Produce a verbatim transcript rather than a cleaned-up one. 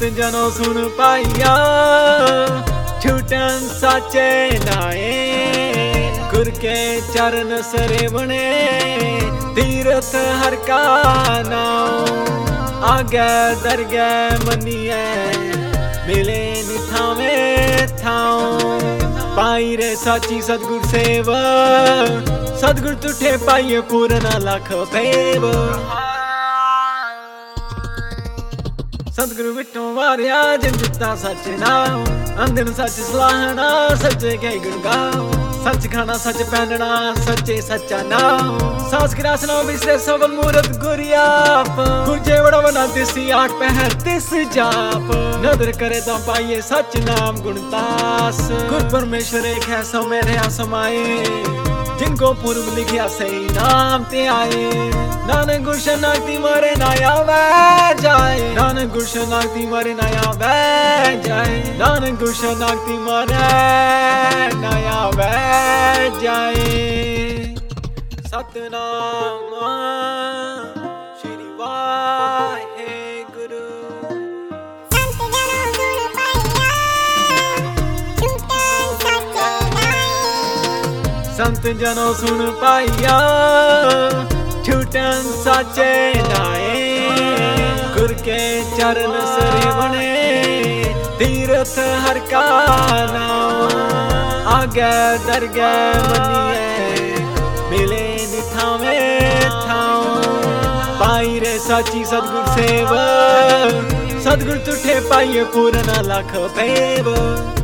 जनों सुन पाइया छूटन साचे नाए गुर के चरण सरेवणे तीरथ हर का नाम आगे दरगे मनिए मिले निथावे थाओ पाई रे साची सतगुर सेव सतगुर तुठे पाइए पूर्ण लख भेव सतगुरु विठो वारिया जिन दिता सच नाम अंदिन सच सलाहना सच्चे कई गुण गाओ सच खाना सच पहनना सच्चे सच्चा नाम सांस गिरासना विसरे सबल मूरत गुरियाप गुरजे बड़ा बना तिसी आठ पहर तिस जाप नदर करे तो पाइए सच नाम गुणतास गुर परमेश्वर एक है सो मेरे समाये जिनको पूर्व लिखिया सही नाम ते आए नानक गुरशन नागती मारे नाया वै जाए नानक गुरशन नागती मारे नाया वै जाए नानक गुरशन नागती मारे नाया वै जाए सतनाम श्री वाहेगुरु संत जनों सुन पाइया छूटन साचे नाए गुर के चरण सरेवणे तीरथ हर का नाम आगे दरगे मनिए मिले निथावे थाओ पाई रे साची सतगुर सेव सतगुर तुठे पाइए पूर्ण लख भेव।